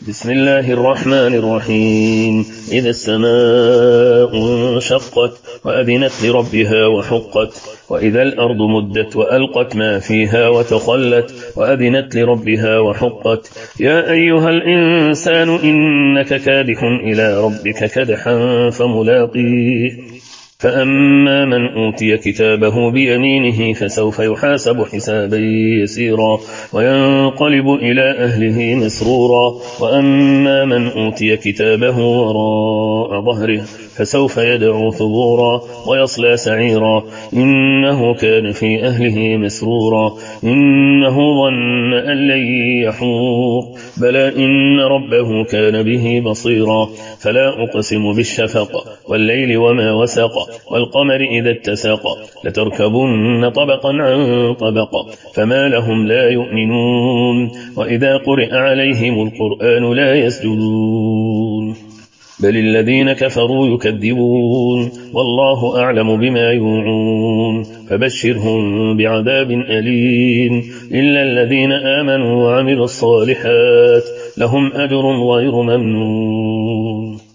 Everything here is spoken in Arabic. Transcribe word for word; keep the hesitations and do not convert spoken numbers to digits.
بسم الله الرحمن الرحيم. إذا السماء انشقت وأذنت لربها وحقت وإذا الأرض مدت وألقت ما فيها وتخلت وأذنت لربها وحقت. يا أيها الإنسان إنك كادح إلى ربك كدحا فملاقيه. فأما من أوتي كتابه بيمينه فسوف يحاسب حسابا يسيرا وينقلب إلى أهله مسرورا. وأما من أوتي كتابه وراء ظهره فسوف يدعو ثبورا ويصلى سعيرا إنه كان في أهله مسرورا إنه ظن أن لن يحور بلى إن ربه كان به بصيرا. فلا أقسم بالشفق والليل وما وسق والقمر إذا اتسق لتركبن طبقا عن طبق فما لهم لا يؤمنون وإذا قرئ عليهم القرآن لا يسجدون بل الذين كفروا يكذبون والله أعلم بما يوعون فبشرهم بعذاب أليم إلا الذين آمنوا وعملوا الصالحات لهم أجر غير ممنون.